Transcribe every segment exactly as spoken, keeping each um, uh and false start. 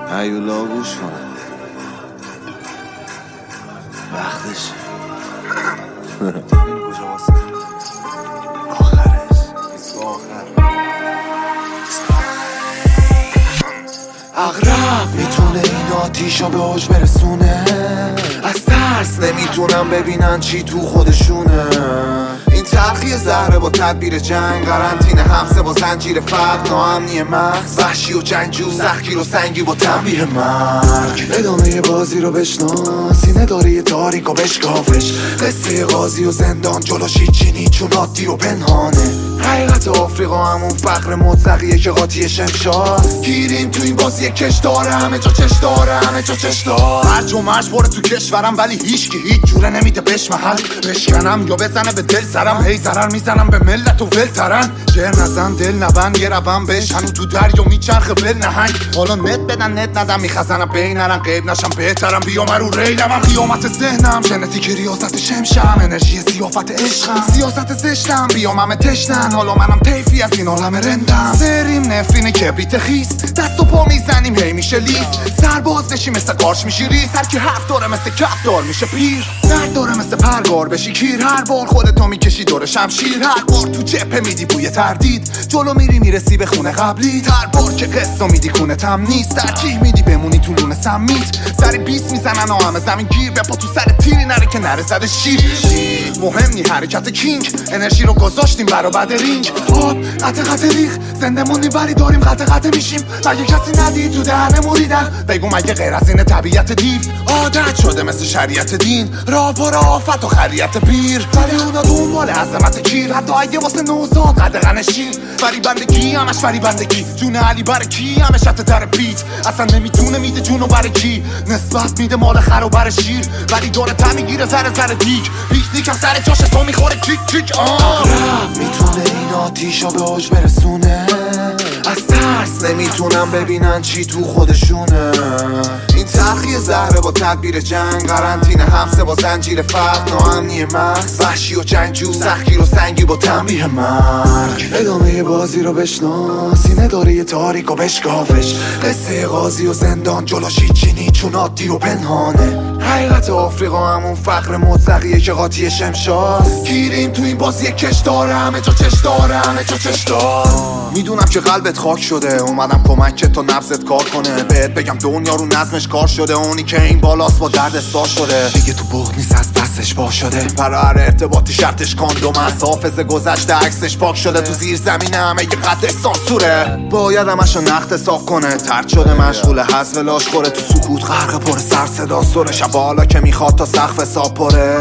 هیولا گوش کنه وقتش این کجا واسه آخرش اسم آخر اغرب میتونه این آتیشا به اوج برسونه، از ترس نمیتونم ببینن چی تو خودشونه. این تلخی زهره با تدبیر جنگ، قرنطینه حبسه با زنجیر فرق، ناامنی مغز، وحشی و جنگجو، سختگیر و سنگی با تنبیه مرگ. ادامه بازی رو بشناس، اینه داره یه تاریک و بشکافش، قصه قاضی و زندان جلوش هیچی نی چون عادی و پنهانه. حقیقت آفریقا همون فقر مطلقیه که قاطی شمشاست. گیریم تو این بازی کش داره، همه جا چش داره، همه جا چش داره. هرج و مرج باره تو کشورم ولی هیچ کی هیچ جوره نمیده بهش محل. بشکنم یا بزنه به دل سرم، هی ضرر میزنم به ملت و ولترن. جر نزن دل نبند یه روم بهش، هنو تو دریا میچرخه ول نهنگ. حالا نت بدن نت ندم میخزنم بین نرن، غیب نشم بهترم بیام رو ریلم. هم قیامت ذهنم ژنتیک ریاست شمشم، انرژی سیافت عشقم، سیاست زشتم بیام همه تشنن. حالا منم طیفی از این عالم رندم، سریم نفرین کبریت خیس، دست و پا میزنیم هی میشه لیس. سرباز بشی مثل قارچ میشی ریس، هر کی هفت داره مثل کف دار میشه پیر. درد داره مثل پرگار بشی کیر، هر بار خودتو میکشی دور شمشیر. هر بار تو جبهه میدی بوی تردید، جلو میری میرسی به خونه قبلی. هر بار که قصه میدی کونه تم نیست، ترجیح میدی بمونی تو لونه سمیت. سری بیست میزنن و همه زمین گیر، بپا تو سر تیری نره که نره زده شیر. مهم نی حرکت کینگ، انرژی رو گذاشتیم برا بعد رینگ. آب قطع قطع ریخ، زنده موندیم ولی داریم قطع قطع میشیم. مگه کسی ندید تو دهنه موریدن؟ بگو مگه غیر از این طبیعت دیو عادت شده مثل شریعت دین؟ راه پر آفت و خریت پیر، ولی اونا دنبال عظمت کیر. حتی اگه واسه نوزاد قدغن شیر، فری بندگی همش فری بندگی. جون علی بر کی همه شت در بیت، اصلا نمیتونه میده جونو برای کی. نسبت میده مال خر و بر شیر، ولی داره تا میگیره زره زره دیگ. پیکنیک هم سر جاش تو میخوره کیک کیک. آه میتونه این آتیشا به اوج برسونه، از ترس نمیتونم ببینن چی تو خودشونه. این تلخی زهره با تدبیر جنگ، قرنطینه حبسه با زنجیر فرق، ناامنی مغز، وحشی و جنگجو، سختگیر و سنگی با تنبیه مرگ. ادامه بازی رو بشناس، اینه داره یه تاریک و بشکافش، قصه قاضی و زندان جلوش هیچی نی چون عادی و پنهانه. حقیقت آفریقا همون فقر مطلقیه که قاطی شمشاست. گیریم تو این بازی کش داره، همه جا چش داره، همه جا چش داره. میدونم که قلبت خاک شده، اومدم کمکت تا نفست کار کنه. بهت بگم دنیا رو نظمش کار شده، اونی که این بالاست با درد سار شده. دیگه تو بغض نیست از دستش با شده، برای هر ارتباطی شرطش کاندوم است. حافظه گذشته عکسش پاک شده، تو زیر زمین همه یه قد سانسوره. باید همشو نقد صاف کنه، ترد شده مشغول حذف لاش خوره. تو سکوت غرق پر سر صدا سره، شب حالا که میخواد تا سقف حساب پره.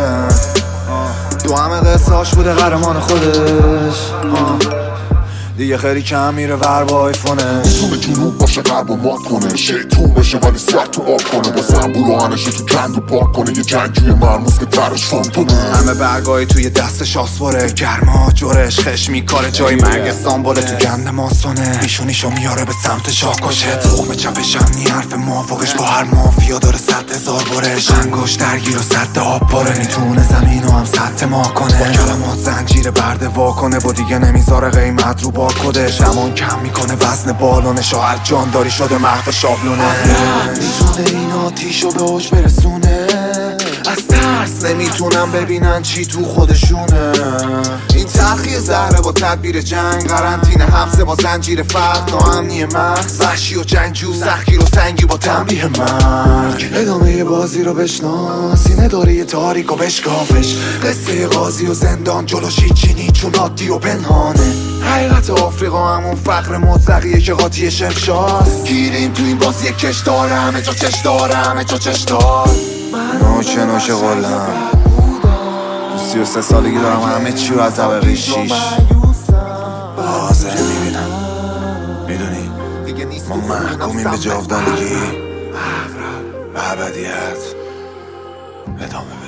تو همه قصهاش بوده قهرمان خودش، دیگه خیلی کم میره ور با آیفونه. سوم جنوب باشه قلب و مات کنه، شیطون باشه ولی سر تو آب کنه. با زنبور و هنشو تو کندو پاک کنه، یه جنگجوی مرموز که درش فانتونه. همه برگاهی توی دستش آسوره، گرما جورش خش میکاره، جای مرگ سامبوله تو گند ماسونه. پیشونیشو میاره به سمت شاکشه، تخم چپش هم نی حرف موافقش. با هر مافیا داره صد هزار برش، انگوش درگیر و صد آب پاره. میتونه زمینو هم صد ما کنه، با کلمات زنجیر برده وا کنه. با دیگه نمیذاره قیمت رو با کدش، همون کم میکنه وزن بالونش. و هر جانداری شده محو شابلونه. میتونه این آتیشو به اوج برسونه، از ترس نمیتونم ببینن چی تو خودشونه. این تلخی زهره با تدبیر جنگ، قرنطینه حبسه با زنجیر فرق، ناامنی مغز، وحشی و جنگجو، سختگیر و سنگی با تنبیه مرگ. ادامه بازی رو بشناس، اینه داره یه تاریک و بشکافش، قصه قاضی و زندان جلوش هیچی نی چون عادی و پنهانه. حقیقت آفریقا همون فقر مطلقیه که قاطی شمشاست. گیریم تو این بازی کش داره، همه جا چش داره، همه جا چش داره. نوچه نوچه قلم تو سی و سه سالگی دارم همه چی رو از طبقه شیش با حاضره میبینم. میدونی ما محکومیم به جاودانگی، به ابدیت. ادامه بده.